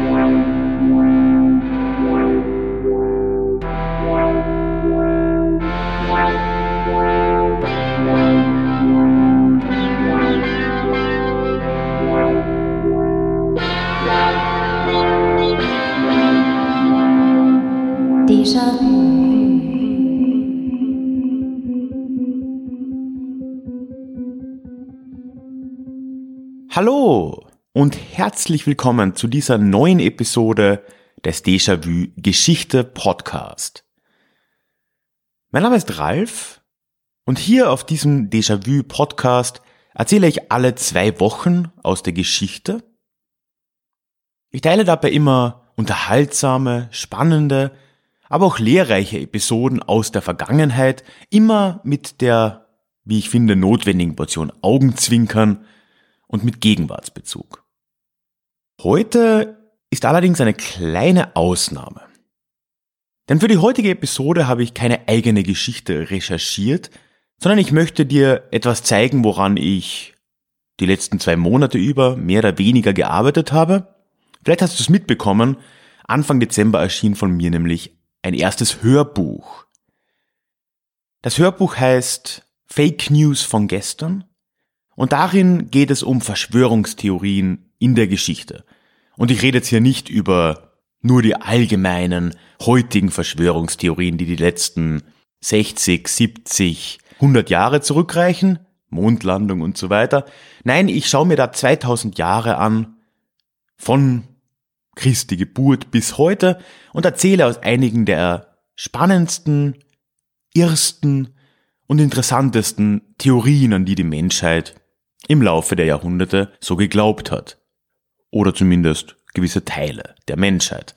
Déjà-vu. Hallo und herzlich willkommen zu dieser neuen Episode des Déjà-vu Geschichte Podcast. Mein Name ist Ralf und hier auf diesem Déjà-vu Podcast erzähle ich alle 2 Wochen aus der Geschichte. Ich teile dabei immer unterhaltsame, spannende, aber auch lehrreiche Episoden aus der Vergangenheit, immer mit der, wie ich finde, notwendigen Portion Augenzwinkern und mit Gegenwartsbezug. Heute ist allerdings eine kleine Ausnahme. Denn für die heutige Episode habe ich keine eigene Geschichte recherchiert, sondern ich möchte dir etwas zeigen, woran ich die letzten 2 Monate über mehr oder weniger gearbeitet habe. Vielleicht hast du es mitbekommen, Anfang Dezember erschien von mir nämlich ein erstes Hörbuch. Das Hörbuch heißt Fake News von gestern und darin geht es um Verschwörungstheorien in der Geschichte. Und ich rede jetzt hier nicht über nur die allgemeinen, heutigen Verschwörungstheorien, die letzten 60, 70, 100 Jahre zurückreichen, Mondlandung und so weiter. Nein, ich schaue mir da 2000 Jahre an, von Christi Geburt bis heute und erzähle aus einigen der spannendsten, ersten und interessantesten Theorien, an die Menschheit im Laufe der Jahrhunderte so geglaubt hat. Oder zumindest gewisse Teile der Menschheit.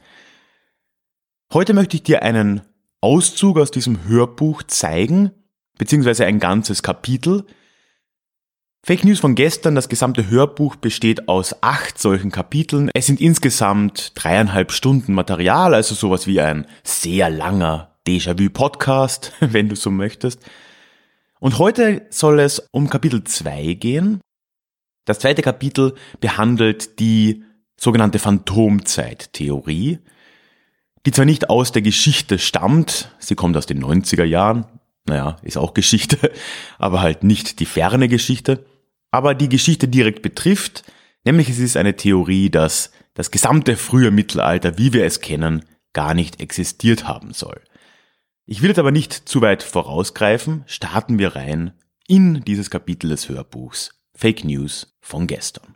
Heute möchte ich dir einen Auszug aus diesem Hörbuch zeigen, beziehungsweise ein ganzes Kapitel. Fake News von gestern, das gesamte Hörbuch besteht aus 8 solchen Kapiteln. Es sind insgesamt 3,5 Stunden Material, also sowas wie ein sehr langer Déjà-vu-Podcast, wenn du so möchtest. Und heute soll es um Kapitel 2 gehen. Das zweite Kapitel behandelt die sogenannte Phantomzeit-Theorie, die zwar nicht aus der Geschichte stammt, sie kommt aus den 90er Jahren, naja, ist auch Geschichte, aber halt nicht die ferne Geschichte, aber die Geschichte direkt betrifft, nämlich es ist eine Theorie, dass das gesamte frühe Mittelalter, wie wir es kennen, gar nicht existiert haben soll. Ich will jetzt aber nicht zu weit vorausgreifen, starten wir rein in dieses Kapitel des Hörbuchs Fake News von gestern.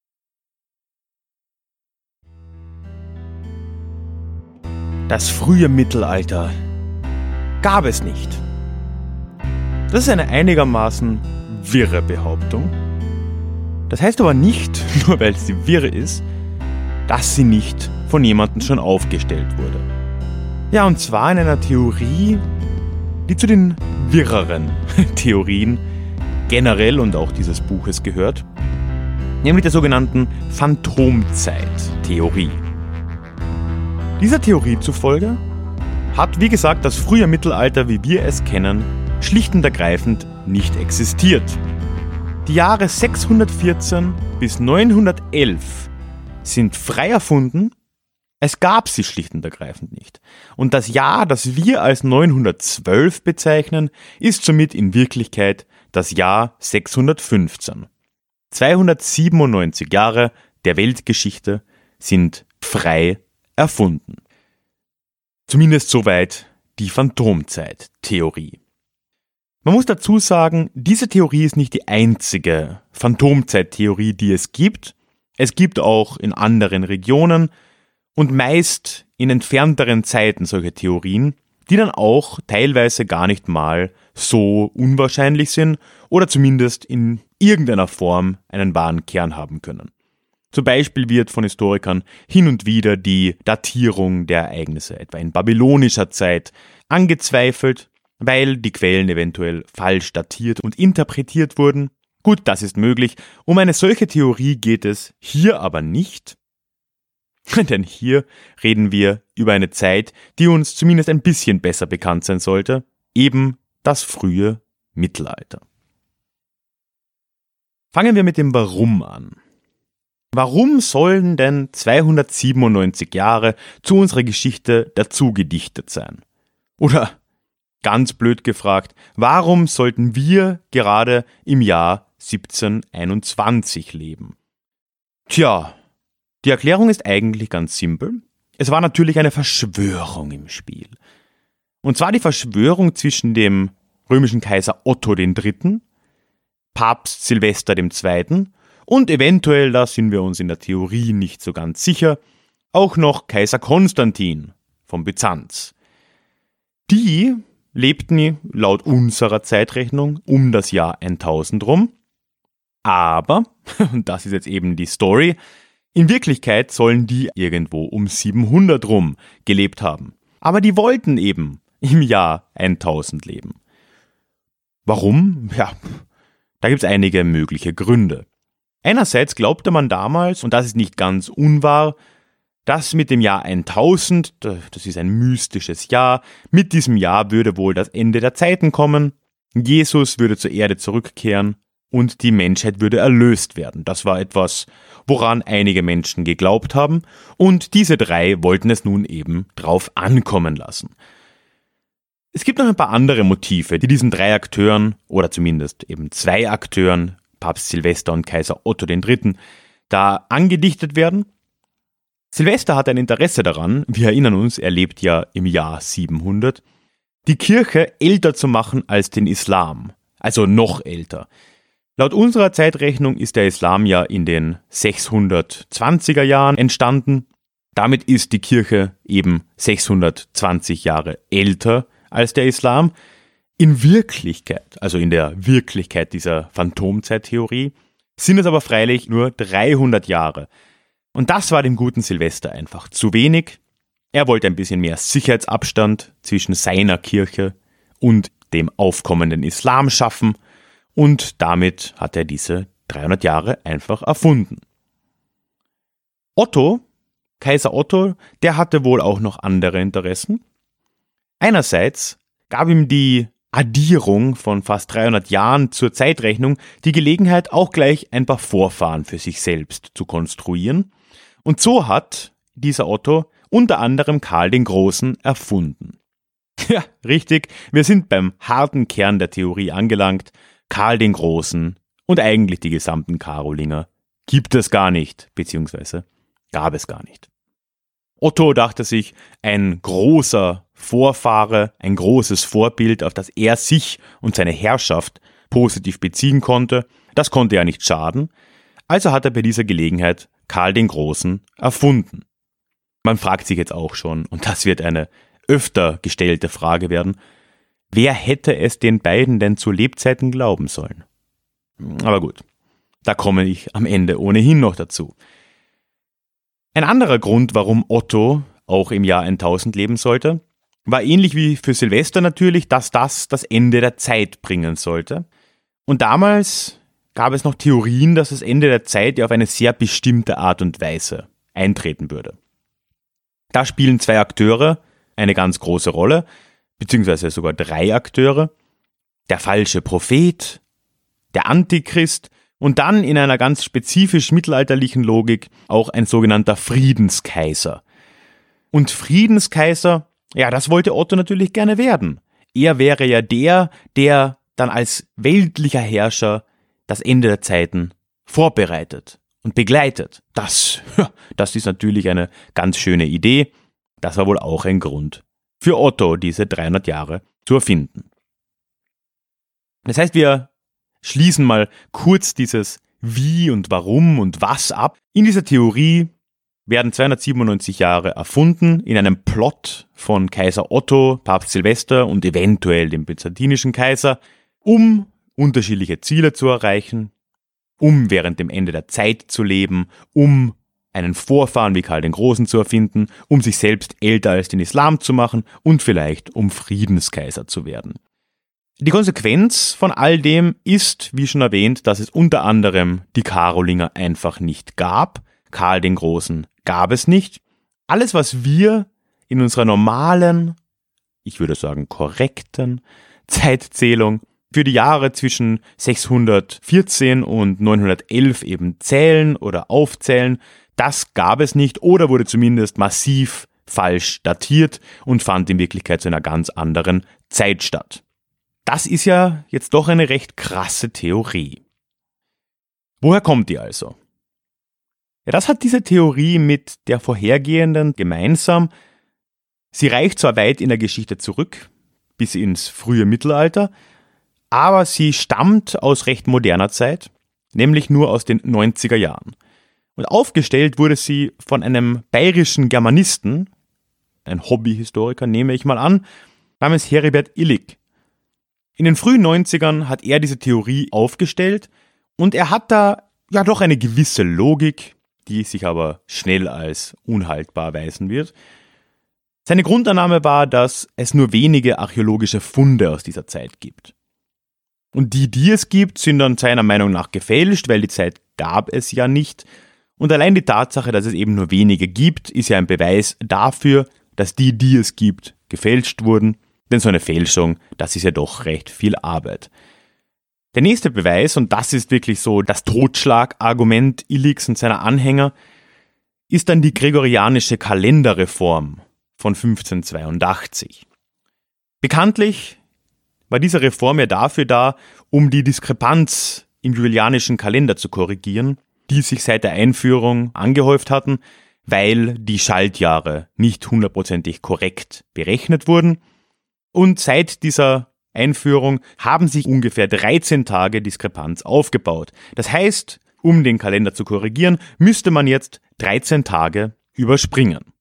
Das frühe Mittelalter gab es nicht. Das ist eine einigermaßen wirre Behauptung. Das heißt aber nicht, nur weil sie wirr ist, dass sie nicht von jemandem schon aufgestellt wurde. Ja, und zwar in einer Theorie, die zu den wirreren Theorien generell und auch dieses Buches gehört, nämlich der sogenannten Phantomzeit-Theorie. Dieser Theorie zufolge hat, wie gesagt, das frühe Mittelalter, wie wir es kennen, schlicht und ergreifend nicht existiert. Die Jahre 614 bis 911 sind frei erfunden, es gab sie schlicht und ergreifend nicht. Und das Jahr, das wir als 912 bezeichnen, ist somit in Wirklichkeit das Jahr 615. 297 Jahre der Weltgeschichte sind frei erfunden. Zumindest soweit die Phantomzeit-Theorie. Man muss dazu sagen, diese Theorie ist nicht die einzige Phantomzeit-Theorie, die es gibt. Es gibt auch in anderen Regionen und meist in entfernteren Zeiten solche Theorien, die dann auch teilweise gar nicht mal so unwahrscheinlich sind oder zumindest in irgendeiner Form einen wahren Kern haben können. Zum Beispiel wird von Historikern hin und wieder die Datierung der Ereignisse, etwa in babylonischer Zeit, angezweifelt, weil die Quellen eventuell falsch datiert und interpretiert wurden. Gut, das ist möglich. Um eine solche Theorie geht es hier aber nicht, denn hier reden wir über eine Zeit, die uns zumindest ein bisschen besser bekannt sein sollte, eben das frühe Mittelalter. Fangen wir mit dem Warum an. Warum sollen denn 297 Jahre zu unserer Geschichte dazu gedichtet sein? Oder ganz blöd gefragt, warum sollten wir gerade im Jahr 1721 leben? Tja, die Erklärung ist eigentlich ganz simpel. Es war natürlich eine Verschwörung im Spiel. Und zwar die Verschwörung zwischen dem römischen Kaiser Otto III., Papst Silvester II. Und eventuell, da sind wir uns in der Theorie nicht so ganz sicher, auch noch Kaiser Konstantin von Byzanz. Die lebten laut unserer Zeitrechnung um das Jahr 1000 rum. Aber, und das ist jetzt eben die Story, in Wirklichkeit sollen die irgendwo um 700 rum gelebt haben. Aber die wollten eben im Jahr 1000 leben. Warum? Ja, da gibt es einige mögliche Gründe. Einerseits glaubte man damals, und das ist nicht ganz unwahr, dass mit dem Jahr 1000, das ist ein mystisches Jahr, mit diesem Jahr würde wohl das Ende der Zeiten kommen, Jesus würde zur Erde zurückkehren und die Menschheit würde erlöst werden. Das war etwas, woran einige Menschen geglaubt haben, und diese drei wollten es nun eben drauf ankommen lassen. Es gibt noch ein paar andere Motive, die diesen drei Akteuren, oder zumindest eben zwei Akteuren, Papst Silvester und Kaiser Otto III., da angedichtet werden. Silvester hat ein Interesse daran, wir erinnern uns, er lebt ja im Jahr 700, die Kirche älter zu machen als den Islam, also noch älter. Laut unserer Zeitrechnung ist der Islam ja in den 620er Jahren entstanden. Damit ist die Kirche eben 620 Jahre älter als der Islam. In Wirklichkeit, also in der Wirklichkeit dieser Phantomzeittheorie, sind es aber freilich nur 300 Jahre. Und das war dem guten Silvester einfach zu wenig. Er wollte ein bisschen mehr Sicherheitsabstand zwischen seiner Kirche und dem aufkommenden Islam schaffen, und damit hat er diese 300 Jahre einfach erfunden. Otto, Kaiser Otto, der hatte wohl auch noch andere Interessen. Einerseits gab ihm die Addierung von fast 300 Jahren zur Zeitrechnung die Gelegenheit, auch gleich ein paar Vorfahren für sich selbst zu konstruieren. Und so hat dieser Otto unter anderem Karl den Großen erfunden. Ja, richtig, wir sind beim harten Kern der Theorie angelangt. Karl den Großen und eigentlich die gesamten Karolinger gibt es gar nicht, beziehungsweise gab es gar nicht. Otto dachte sich, ein großer Vorfahre, ein großes Vorbild, auf das er sich und seine Herrschaft positiv beziehen konnte, das konnte ja nicht schaden, also hat er bei dieser Gelegenheit Karl den Großen erfunden. Man fragt sich jetzt auch schon, und das wird eine öfter gestellte Frage werden, wer hätte es den beiden denn zu Lebzeiten glauben sollen? Aber gut, da komme ich am Ende ohnehin noch dazu. Ein anderer Grund, warum Otto auch im Jahr 1000 leben sollte, war ähnlich wie für Silvester natürlich, dass das Ende der Zeit bringen sollte. Und damals gab es noch Theorien, dass das Ende der Zeit ja auf eine sehr bestimmte Art und Weise eintreten würde. Da spielen zwei Akteure eine ganz große Rolle, beziehungsweise sogar drei Akteure. Der falsche Prophet, der Antichrist und dann in einer ganz spezifisch mittelalterlichen Logik auch ein sogenannter Friedenskaiser. Und Friedenskaiser, ja, das wollte Otto natürlich gerne werden. Er wäre ja der dann als weltlicher Herrscher das Ende der Zeiten vorbereitet und begleitet. Das ist natürlich eine ganz schöne Idee. Das war wohl auch ein Grund für Otto, diese 300 Jahre zu erfinden. Das heißt, wir schließen mal kurz dieses Wie und Warum und Was ab. In dieser Theorie werden 297 Jahre erfunden in einem Plot von Kaiser Otto, Papst Silvester und eventuell dem byzantinischen Kaiser, um unterschiedliche Ziele zu erreichen, um während dem Ende der Zeit zu leben, um einen Vorfahren wie Karl den Großen zu erfinden, um sich selbst älter als den Islam zu machen und vielleicht um Friedenskaiser zu werden. Die Konsequenz von all dem ist, wie schon erwähnt, dass es unter anderem die Karolinger einfach nicht gab. Karl den Großen gab es nicht. Alles, was wir in unserer normalen, ich würde sagen korrekten Zeitzählung für die Jahre zwischen 614 und 911 eben zählen oder aufzählen. Das gab es nicht oder wurde zumindest massiv falsch datiert und fand in Wirklichkeit zu einer ganz anderen Zeit statt. Das ist ja jetzt doch eine recht krasse Theorie. Woher kommt die also? Ja, das hat diese Theorie mit der vorhergehenden gemeinsam. Sie reicht zwar weit in der Geschichte zurück, bis ins frühe Mittelalter, aber sie stammt aus recht moderner Zeit, nämlich nur aus den 90er Jahren. Und aufgestellt wurde sie von einem bayerischen Germanisten, ein Hobbyhistoriker nehme ich mal an, namens Heribert Illig. In den frühen 90ern hat er diese Theorie aufgestellt und er hat da ja doch eine gewisse Logik, die sich aber schnell als unhaltbar erweisen wird. Seine Grundannahme war, dass es nur wenige archäologische Funde aus dieser Zeit gibt. Und die es gibt, sind dann seiner Meinung nach gefälscht, weil die Zeit gab es ja nicht. Und allein die Tatsache, dass es eben nur wenige gibt, ist ja ein Beweis dafür, dass die es gibt, gefälscht wurden. Denn so eine Fälschung, das ist ja doch recht viel Arbeit. Der nächste Beweis, und das ist wirklich so das Totschlagargument Illigs und seiner Anhänger, ist dann die gregorianische Kalenderreform von 1582. Bekanntlich war diese Reform ja dafür da, um die Diskrepanz im julianischen Kalender zu korrigieren, die sich seit der Einführung angehäuft hatten, weil die Schaltjahre nicht hundertprozentig korrekt berechnet wurden. Und seit dieser Einführung haben sich ungefähr 13 Tage Diskrepanz aufgebaut. Das heißt, um den Kalender zu korrigieren, müsste man jetzt 13 Tage überspringen.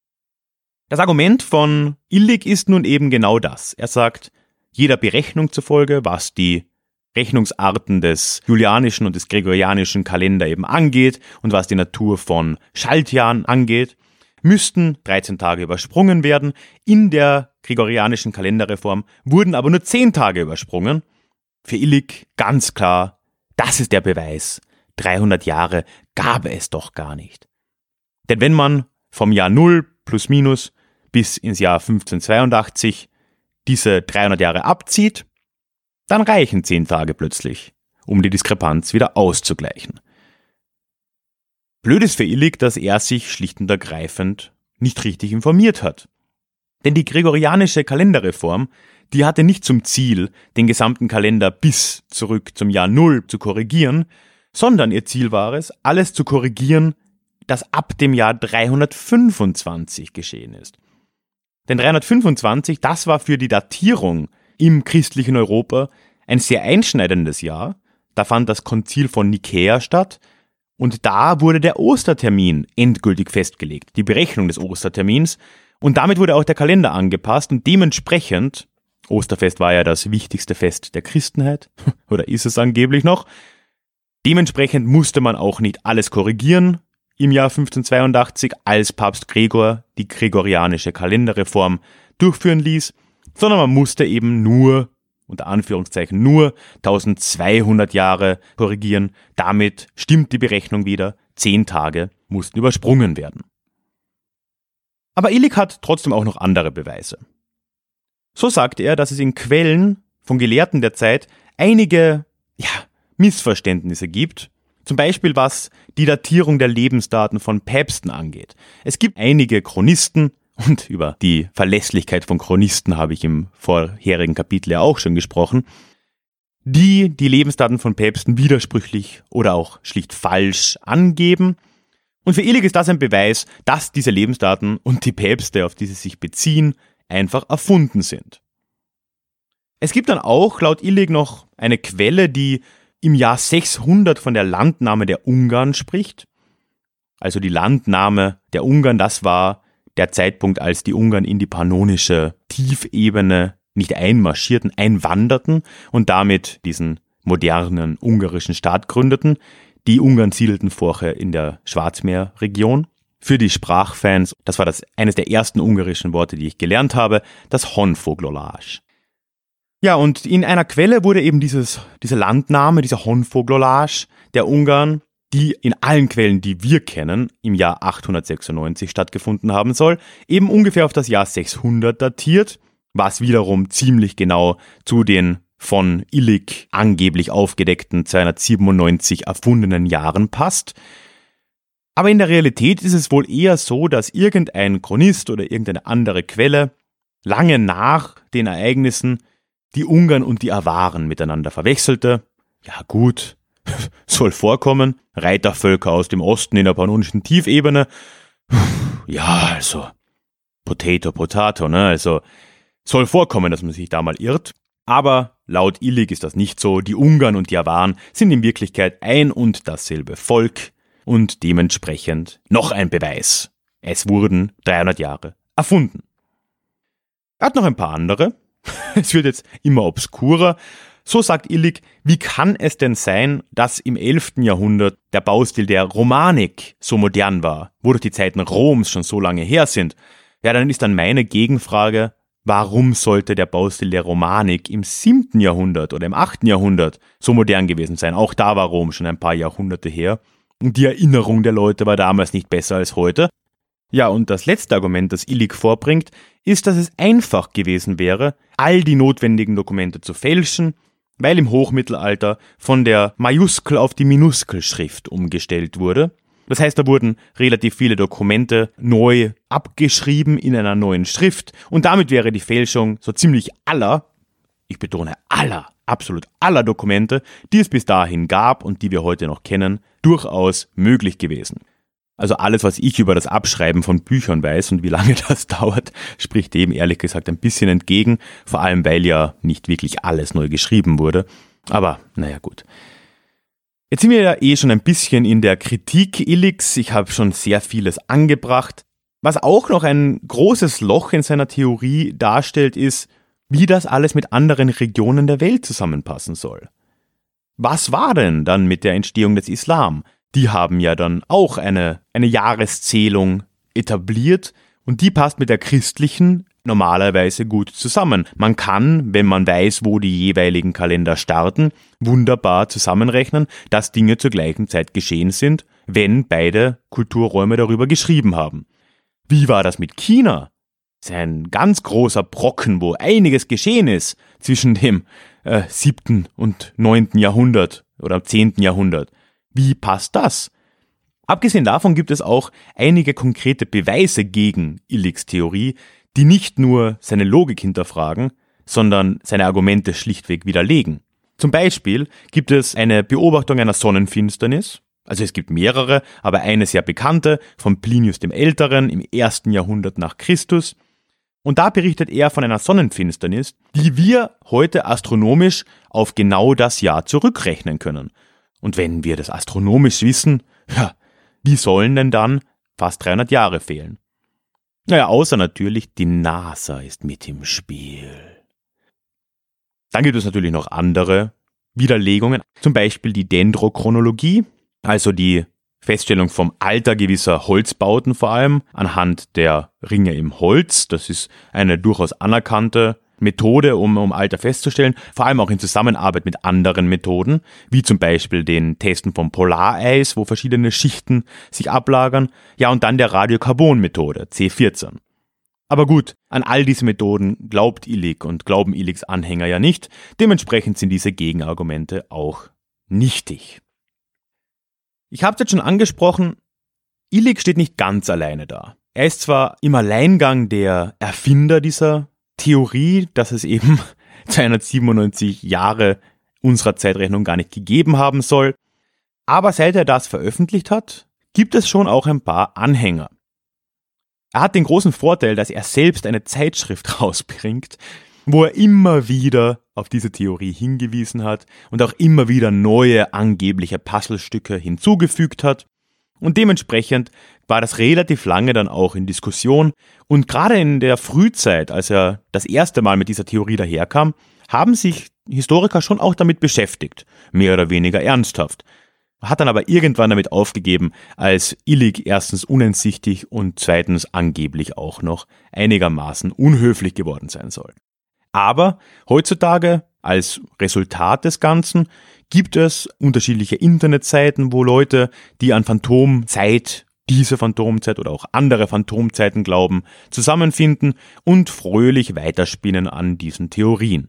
Das Argument von Illig ist nun eben genau das. Er sagt, jeder Berechnung zufolge, was die Rechnungsarten des julianischen und des gregorianischen Kalender eben angeht und was die Natur von Schaltjahren angeht, müssten 13 Tage übersprungen werden. In der gregorianischen Kalenderreform wurden aber nur 10 Tage übersprungen. Für Illig ganz klar, das ist der Beweis. 300 Jahre gab es doch gar nicht. Denn wenn man vom Jahr 0 plus minus bis ins Jahr 1582 diese 300 Jahre abzieht, dann reichen 10 Tage plötzlich, um die Diskrepanz wieder auszugleichen. Blöd ist für Illig, dass er sich schlicht und ergreifend nicht richtig informiert hat. Denn die gregorianische Kalenderreform, die hatte nicht zum Ziel, den gesamten Kalender bis zurück zum Jahr 0 zu korrigieren, sondern ihr Ziel war es, alles zu korrigieren, das ab dem Jahr 325 geschehen ist. Denn 325, das war für die Datierung im christlichen Europa ein sehr einschneidendes Jahr. Da fand das Konzil von Nikäa statt und da wurde der Ostertermin endgültig festgelegt, die Berechnung des Ostertermins. Und damit wurde auch der Kalender angepasst und dementsprechend, Osterfest war ja das wichtigste Fest der Christenheit, oder ist es angeblich noch, dementsprechend musste man auch nicht alles korrigieren im Jahr 1582, als Papst Gregor die gregorianische Kalenderreform durchführen ließ, sondern man musste eben nur, unter Anführungszeichen nur, 1200 Jahre korrigieren. Damit stimmt die Berechnung wieder, 10 Tage mussten übersprungen werden. Aber Illig hat trotzdem auch noch andere Beweise. So sagt er, dass es in Quellen von Gelehrten der Zeit einige Missverständnisse gibt, zum Beispiel was die Datierung der Lebensdaten von Päpsten angeht. Es gibt einige Chronisten, und über die Verlässlichkeit von Chronisten habe ich im vorherigen Kapitel ja auch schon gesprochen, die Lebensdaten von Päpsten widersprüchlich oder auch schlicht falsch angeben. Und für Illig ist das ein Beweis, dass diese Lebensdaten und die Päpste, auf die sie sich beziehen, einfach erfunden sind. Es gibt dann auch laut Illig noch eine Quelle, die im Jahr 600 von der Landnahme der Ungarn spricht. Also die Landnahme der Ungarn, das war der Zeitpunkt, als die Ungarn in die pannonische Tiefebene nicht einmarschierten, einwanderten und damit diesen modernen ungarischen Staat gründeten. Die Ungarn siedelten vorher in der Schwarzmeerregion. Für die Sprachfans, das war eines der ersten ungarischen Worte, die ich gelernt habe, das Honfoglalás. Ja, und in einer Quelle wurde eben diese Landnahme, dieser Honfoglalás der Ungarn, die in allen Quellen, die wir kennen, im Jahr 896 stattgefunden haben soll, eben ungefähr auf das Jahr 600 datiert, was wiederum ziemlich genau zu den von Illig angeblich aufgedeckten 297 erfundenen Jahren passt. Aber in der Realität ist es wohl eher so, dass irgendein Chronist oder irgendeine andere Quelle lange nach den Ereignissen die Ungarn und die Awaren miteinander verwechselte. Ja gut, soll vorkommen. Reitervölker aus dem Osten in der pannonischen Tiefebene. Ja, also Potato, ne? Also soll vorkommen, dass man sich da mal irrt. Aber laut Illig ist das nicht so. Die Ungarn und die Awaren sind in Wirklichkeit ein und dasselbe Volk und dementsprechend noch ein Beweis. Es wurden 300 Jahre erfunden. Er hat noch ein paar andere. Es wird jetzt immer obskurer. So sagt Illig, wie kann es denn sein, dass im 11. Jahrhundert der Baustil der Romanik so modern war, wo doch die Zeiten Roms schon so lange her sind? Ja, dann ist dann meine Gegenfrage, warum sollte der Baustil der Romanik im 7. Jahrhundert oder im 8. Jahrhundert so modern gewesen sein? Auch da war Rom schon ein paar Jahrhunderte her und die Erinnerung der Leute war damals nicht besser als heute. Ja, und das letzte Argument, das Illig vorbringt, ist, dass es einfach gewesen wäre, all die notwendigen Dokumente zu fälschen, weil im Hochmittelalter von der Majuskel auf die Minuskelschrift umgestellt wurde. Das heißt, da wurden relativ viele Dokumente neu abgeschrieben in einer neuen Schrift und damit wäre die Fälschung so ziemlich aller, ich betone aller, absolut aller Dokumente, die es bis dahin gab und die wir heute noch kennen, durchaus möglich gewesen. Also alles, was ich über das Abschreiben von Büchern weiß und wie lange das dauert, spricht dem ehrlich gesagt ein bisschen entgegen, vor allem weil ja nicht wirklich alles neu geschrieben wurde. Aber naja gut. Jetzt sind wir ja schon ein bisschen in der Kritik Illigs, ich habe schon sehr vieles angebracht. Was auch noch ein großes Loch in seiner Theorie darstellt, ist, wie das alles mit anderen Regionen der Welt zusammenpassen soll. Was war denn dann mit der Entstehung des Islam? Die haben ja dann auch eine Jahreszählung etabliert und die passt mit der christlichen normalerweise gut zusammen. Man kann, wenn man weiß, wo die jeweiligen Kalender starten, wunderbar zusammenrechnen, dass Dinge zur gleichen Zeit geschehen sind, wenn beide Kulturräume darüber geschrieben haben. Wie war das mit China? Das ist ein ganz großer Brocken, wo einiges geschehen ist zwischen dem 7. und 9. Jahrhundert oder 10. Jahrhundert. Wie passt das? Abgesehen davon gibt es auch einige konkrete Beweise gegen Illigs Theorie, die nicht nur seine Logik hinterfragen, sondern seine Argumente schlichtweg widerlegen. Zum Beispiel gibt es eine Beobachtung einer Sonnenfinsternis, also es gibt mehrere, aber eine sehr bekannte, von Plinius dem Älteren im 1. Jahrhundert nach Christus. Und da berichtet er von einer Sonnenfinsternis, die wir heute astronomisch auf genau das Jahr zurückrechnen können. Und wenn wir das astronomisch wissen, ja, wie sollen denn dann fast 300 Jahre fehlen? Naja, außer natürlich, die NASA ist mit im Spiel. Dann gibt es natürlich noch andere Widerlegungen, zum Beispiel die Dendrochronologie, also die Feststellung vom Alter gewisser Holzbauten vor allem anhand der Ringe im Holz. Das ist eine durchaus anerkannte Methode, um Alter festzustellen, vor allem auch in Zusammenarbeit mit anderen Methoden, wie zum Beispiel den Testen vom Polareis, wo verschiedene Schichten sich ablagern, ja und dann der Radiokarbon-Methode, C14. Aber gut, an all diese Methoden glaubt Illig und glauben Illigs Anhänger ja nicht, dementsprechend sind diese Gegenargumente auch nichtig. Ich habe es jetzt schon angesprochen, Illig steht nicht ganz alleine da. Er ist zwar im Alleingang der Erfinder dieser Theorie, dass es eben 297 Jahre unserer Zeitrechnung gar nicht gegeben haben soll. Aber seit er das veröffentlicht hat, gibt es schon auch ein paar Anhänger. Er hat den großen Vorteil, dass er selbst eine Zeitschrift rausbringt, wo er immer wieder auf diese Theorie hingewiesen hat und auch immer wieder neue angebliche Puzzlestücke hinzugefügt hat. Und dementsprechend war das relativ lange dann auch in Diskussion. Und gerade in der Frühzeit, als er das erste Mal mit dieser Theorie daherkam, haben sich Historiker schon auch damit beschäftigt, mehr oder weniger ernsthaft. Hat dann aber irgendwann damit aufgegeben, als Illig erstens uneinsichtig und zweitens angeblich auch noch einigermaßen unhöflich geworden sein soll. Aber heutzutage, als Resultat des Ganzen, gibt es unterschiedliche Internetseiten, wo Leute, die an Phantomzeit, diese Phantomzeit oder auch andere Phantomzeiten glauben, zusammenfinden und fröhlich weiterspinnen an diesen Theorien.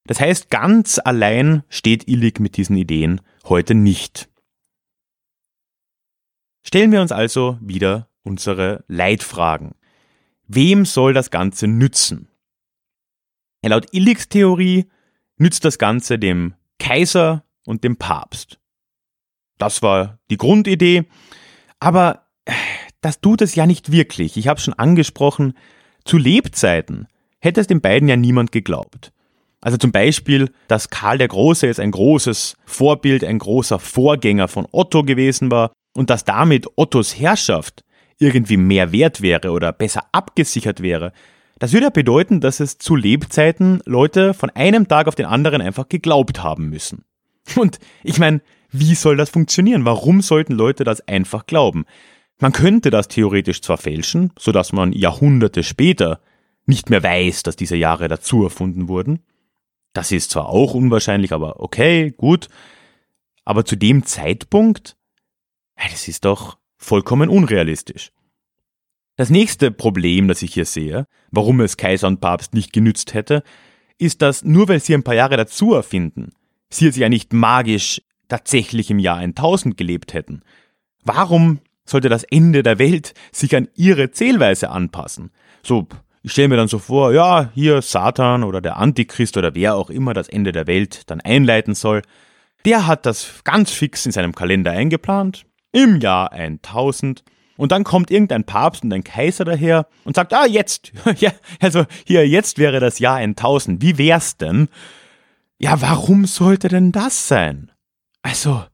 Das heißt, ganz allein steht Illig mit diesen Ideen heute nicht. Stellen wir uns also wieder unsere Leitfragen. Wem soll das Ganze nützen? Laut Illigs Theorie nützt das Ganze dem Kaiser und dem Papst. Das war die Grundidee, aber das tut es ja nicht wirklich. Ich habe es schon angesprochen, zu Lebzeiten hätte es den beiden ja niemand geglaubt. Also zum Beispiel, dass Karl der Große jetzt ein großes Vorbild, ein großer Vorgänger von Otto gewesen war und dass damit Ottos Herrschaft irgendwie mehr wert wäre oder besser abgesichert wäre. Das würde ja bedeuten, dass es zu Lebzeiten Leute von einem Tag auf den anderen einfach geglaubt haben müssen. Und ich meine, wie soll das funktionieren? Warum sollten Leute das einfach glauben? Man könnte das theoretisch zwar fälschen, sodass man Jahrhunderte später nicht mehr weiß, dass diese Jahre dazu erfunden wurden. Das ist zwar auch unwahrscheinlich, aber okay, gut. Aber zu dem Zeitpunkt, das ist doch vollkommen unrealistisch. Das nächste Problem, das ich hier sehe, warum es Kaiser und Papst nicht genützt hätte, ist, dass nur weil sie ein paar Jahre dazu erfinden, sie jetzt ja nicht magisch tatsächlich im Jahr 1000 gelebt hätten. Warum sollte das Ende der Welt sich an ihre Zählweise anpassen? So, ich stelle mir dann so vor, ja, hier Satan oder der Antichrist oder wer auch immer das Ende der Welt dann einleiten soll, der hat das ganz fix in seinem Kalender eingeplant, im Jahr 1000. Und dann kommt irgendein Papst und ein Kaiser daher und sagt, jetzt, ja, also hier, jetzt wäre das Jahr 1000. Wie wär's denn? Ja, warum sollte denn das sein? Also,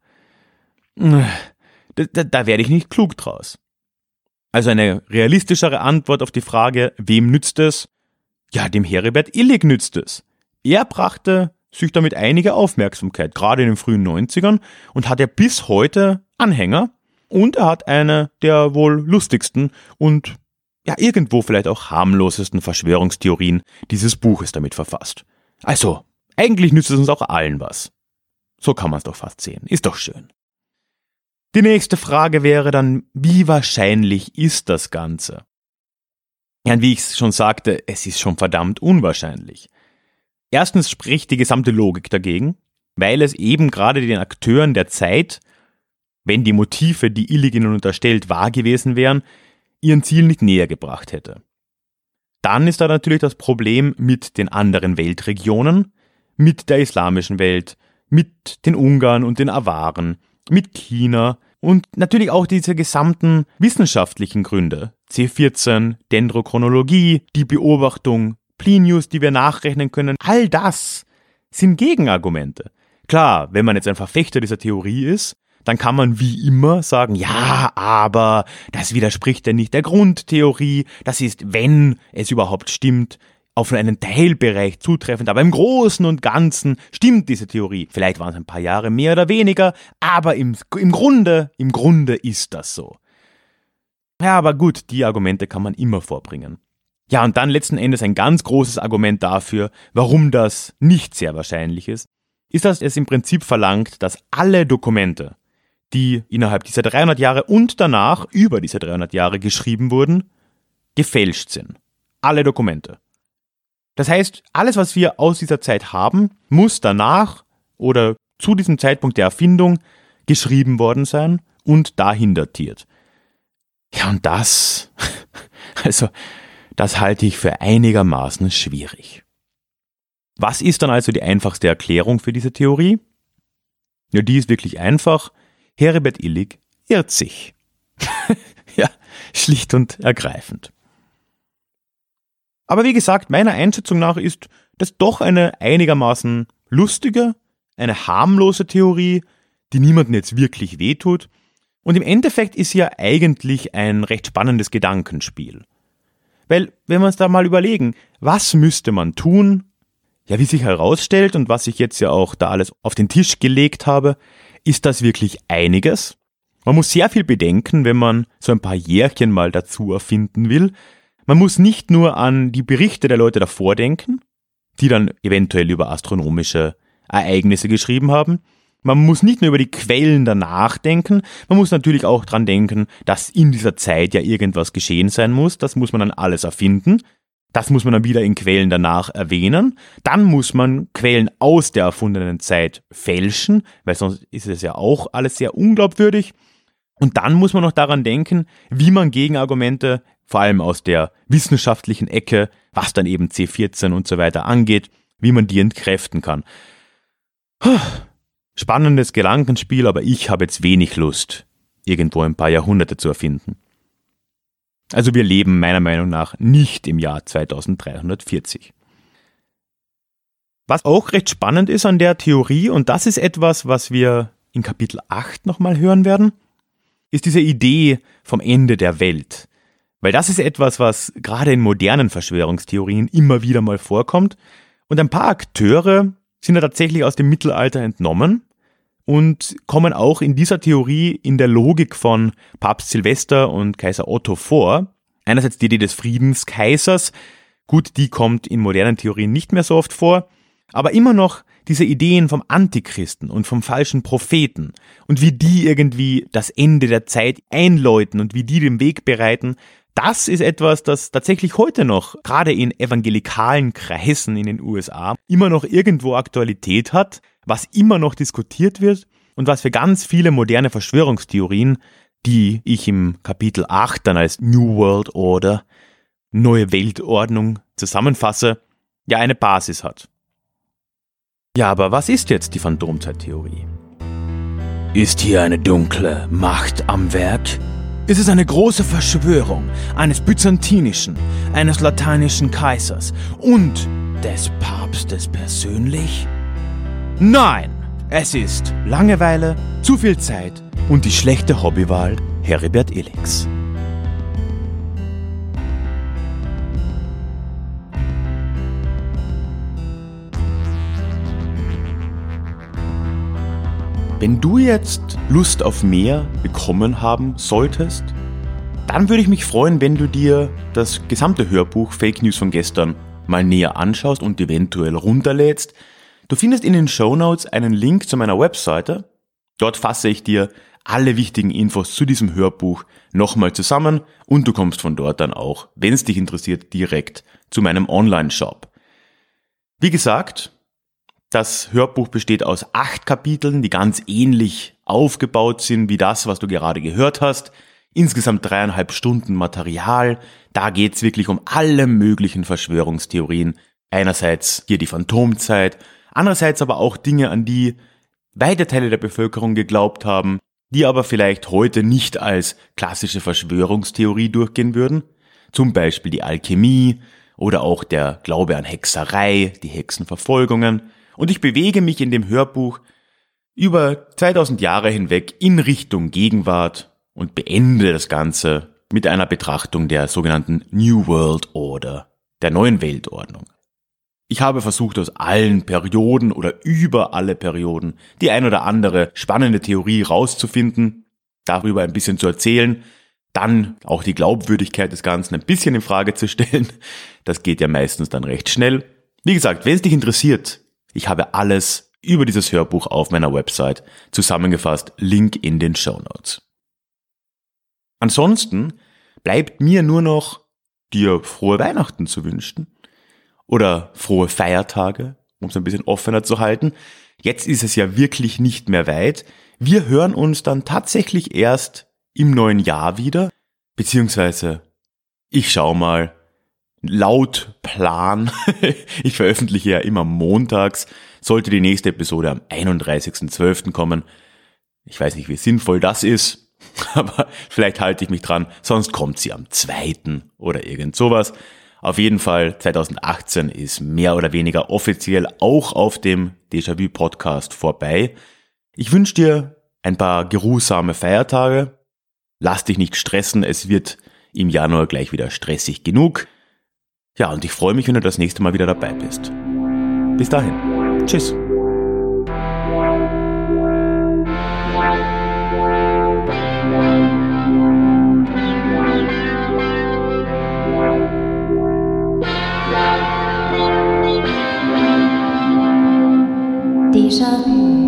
da werde ich nicht klug draus. Also eine realistischere Antwort auf die Frage, wem nützt es? Ja, dem Heribert Illig nützt es. Er brachte sich damit einige Aufmerksamkeit, gerade in den frühen 90ern, und hat ja bis heute Anhänger. Und er hat eine der wohl lustigsten und ja irgendwo vielleicht auch harmlosesten Verschwörungstheorien dieses Buches damit verfasst. Also, eigentlich nützt es uns auch allen was. So kann man es doch fast sehen. Ist doch schön. Die nächste Frage wäre dann, wie wahrscheinlich ist das Ganze? Ja, und wie ich schon sagte, es ist schon verdammt unwahrscheinlich. Erstens spricht die gesamte Logik dagegen, weil es eben gerade den Akteuren der Zeit, wenn die Motive, die Illig ihnen unterstellt, wahr gewesen wären, ihren Ziel nicht näher gebracht hätte. Dann ist da natürlich das Problem mit den anderen Weltregionen, mit der islamischen Welt, mit den Ungarn und den Awaren, mit China und natürlich auch diese gesamten wissenschaftlichen Gründe. C14, Dendrochronologie, die Beobachtung, Plinius, die wir nachrechnen können, all das sind Gegenargumente. Klar, wenn man jetzt ein Verfechter dieser Theorie ist, dann kann man wie immer sagen, ja, aber das widerspricht ja nicht der Grundtheorie, das ist, wenn es überhaupt stimmt, auf einen Teilbereich zutreffend, aber im Großen und Ganzen stimmt diese Theorie. Vielleicht waren es ein paar Jahre mehr oder weniger, aber im Grunde ist das so. Ja, aber gut, die Argumente kann man immer vorbringen. Ja, und dann letzten Endes ein ganz großes Argument dafür, warum das nicht sehr wahrscheinlich ist, dass es im Prinzip verlangt, dass alle Dokumente, die innerhalb dieser 300 Jahre und danach über diese 300 Jahre geschrieben wurden, gefälscht sind. Alle Dokumente. Das heißt, alles, was wir aus dieser Zeit haben, muss danach oder zu diesem Zeitpunkt der Erfindung geschrieben worden sein und dahin datiert. Ja, und das halte ich für einigermaßen schwierig. Was ist dann also die einfachste Erklärung für diese Theorie? Ja, die ist wirklich einfach. Heribert Illig irrt sich. Ja, schlicht und ergreifend. Aber wie gesagt, meiner Einschätzung nach ist das doch eine einigermaßen lustige, eine harmlose Theorie, die niemandem jetzt wirklich wehtut. Und im Endeffekt ist sie ja eigentlich ein recht spannendes Gedankenspiel. Weil, wenn wir uns da mal überlegen, was müsste man tun? Ja, wie sich herausstellt und was ich jetzt ja auch da alles auf den Tisch gelegt habe, ist das wirklich einiges. Man muss sehr viel bedenken, wenn man so ein paar Jährchen mal dazu erfinden will. Man muss nicht nur an die Berichte der Leute davor denken, die dann eventuell über astronomische Ereignisse geschrieben haben. Man muss nicht nur über die Quellen danach denken, man muss natürlich auch dran denken, dass in dieser Zeit ja irgendwas geschehen sein muss. Das muss man dann alles erfinden. Das muss man dann wieder in Quellen danach erwähnen. Dann muss man Quellen aus der erfundenen Zeit fälschen, weil sonst ist es ja auch alles sehr unglaubwürdig. Und dann muss man noch daran denken, wie man Gegenargumente, vor allem aus der wissenschaftlichen Ecke, was dann eben C14 und so weiter angeht, wie man die entkräften kann. Spannendes Gedankenspiel, aber ich habe jetzt wenig Lust, irgendwo ein paar Jahrhunderte zu erfinden. Also wir leben meiner Meinung nach nicht im Jahr 2340. Was auch recht spannend ist an der Theorie, und das ist etwas, was wir in Kapitel 8 nochmal hören werden, ist diese Idee vom Ende der Welt. Weil das ist etwas, was gerade in modernen Verschwörungstheorien immer wieder mal vorkommt. Und ein paar Akteure sind ja tatsächlich aus dem Mittelalter entnommen und kommen auch in dieser Theorie in der Logik von Papst Silvester und Kaiser Otto vor. Einerseits die Idee des Friedenskaisers, gut, die kommt in modernen Theorien nicht mehr so oft vor, aber immer noch diese Ideen vom Antichristen und vom falschen Propheten und wie die irgendwie das Ende der Zeit einläuten und wie die den Weg bereiten, das ist etwas, das tatsächlich heute noch, gerade in evangelikalen Kreisen in den USA, immer noch irgendwo Aktualität hat, was immer noch diskutiert wird und was für ganz viele moderne Verschwörungstheorien, die ich im Kapitel 8 dann als New World Order, neue Weltordnung zusammenfasse, ja eine Basis hat. Ja, aber was ist jetzt die Phantomzeittheorie? Ist hier eine dunkle Macht am Werk? Ist es eine große Verschwörung eines byzantinischen, eines lateinischen Kaisers und des Papstes persönlich? Nein, es ist Langeweile, zu viel Zeit und die schlechte Hobbywahl Heribert Illigs. Wenn du jetzt Lust auf mehr bekommen haben solltest, dann würde ich mich freuen, wenn du dir das gesamte Hörbuch Fake News von gestern mal näher anschaust und eventuell runterlädst. Du findest in den Shownotes einen Link zu meiner Webseite. Dort fasse ich dir alle wichtigen Infos zu diesem Hörbuch nochmal zusammen und du kommst von dort dann auch, wenn es dich interessiert, direkt zu meinem Online-Shop. Wie gesagt, das Hörbuch besteht aus 8 Kapiteln, die ganz ähnlich aufgebaut sind wie das, was du gerade gehört hast. Insgesamt 3,5 Stunden Material. Da geht's wirklich um alle möglichen Verschwörungstheorien. Einerseits hier die Phantomzeit, andererseits aber auch Dinge, an die weite Teile der Bevölkerung geglaubt haben, die aber vielleicht heute nicht als klassische Verschwörungstheorie durchgehen würden. Zum Beispiel die Alchemie oder auch der Glaube an Hexerei, die Hexenverfolgungen. Und ich bewege mich in dem Hörbuch über 2000 Jahre hinweg in Richtung Gegenwart und beende das Ganze mit einer Betrachtung der sogenannten New World Order, der neuen Weltordnung. Ich habe versucht, aus allen Perioden oder über alle Perioden die ein oder andere spannende Theorie rauszufinden, darüber ein bisschen zu erzählen, dann auch die Glaubwürdigkeit des Ganzen ein bisschen in Frage zu stellen. Das geht ja meistens dann recht schnell. Wie gesagt, wenn es dich interessiert, ich habe alles über dieses Hörbuch auf meiner Website zusammengefasst, Link in den Shownotes. Ansonsten bleibt mir nur noch, dir frohe Weihnachten zu wünschen. Oder frohe Feiertage, um es ein bisschen offener zu halten. Jetzt ist es ja wirklich nicht mehr weit. Wir hören uns dann tatsächlich erst im neuen Jahr wieder. Beziehungsweise, ich schau mal, laut Plan, ich veröffentliche ja immer montags, sollte die nächste Episode am 31.12. kommen. Ich weiß nicht, wie sinnvoll das ist, aber vielleicht halte ich mich dran, sonst kommt sie am 2. oder irgend sowas. Auf jeden Fall, 2018 ist mehr oder weniger offiziell auch auf dem Déjà-vu-Podcast vorbei. Ich wünsche dir ein paar geruhsame Feiertage. Lass dich nicht stressen, es wird im Januar gleich wieder stressig genug. Ja, und ich freue mich, wenn du das nächste Mal wieder dabei bist. Bis dahin. Tschüss. Déjà vu.